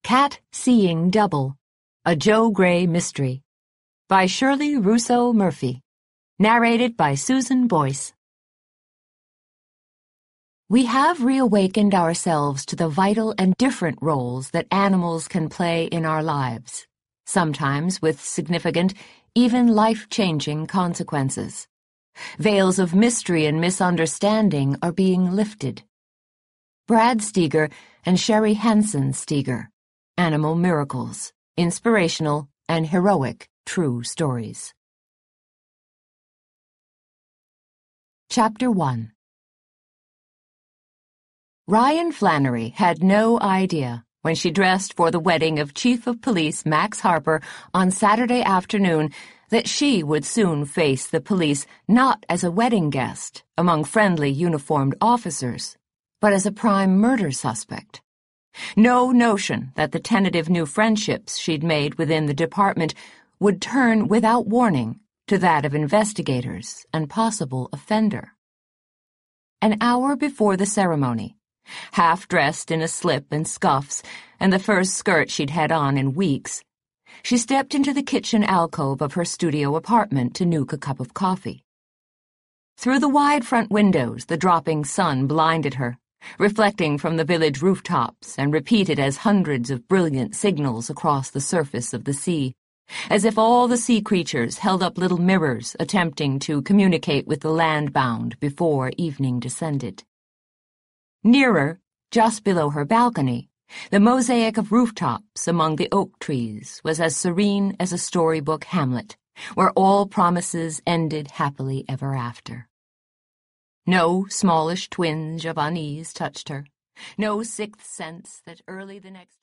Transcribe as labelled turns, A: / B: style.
A: Cat Seeing Double, a Joe Gray Mystery, by Shirley Russo Murphy, narrated by Susan Boyce. We have reawakened ourselves to the vital and different roles that animals can play in our lives, sometimes with significant, even life-changing consequences. Veils of mystery and misunderstanding are being lifted. Brad Steger and Sherry Hansen Steger, Animal Miracles, Inspirational and Heroic True Stories. Chapter 1. Ryan Flannery had no idea, when she dressed for the wedding of Chief of Police Max Harper on Saturday afternoon, that she would soon face the police not as a wedding guest among friendly uniformed officers, but as a prime murder suspect. No notion that the tentative new friendships she'd made within the department would turn without warning to that of investigators and possible offender. An hour before the ceremony, half-dressed in a slip and scuffs and the first skirt she'd had on in weeks, she stepped into the kitchen alcove of her studio apartment to nuke a cup of coffee. Through the wide front windows, the dropping sun blinded her, reflecting from the village rooftops and repeated as hundreds of brilliant signals across the surface of the sea, as if all the sea creatures held up little mirrors attempting to communicate with the land-bound before evening descended. Nearer, just below her balcony, the mosaic of rooftops among the oak trees was as serene as a storybook hamlet, where all promises ended happily ever after. No smallish twinge of unease touched her, no sixth sense that early the next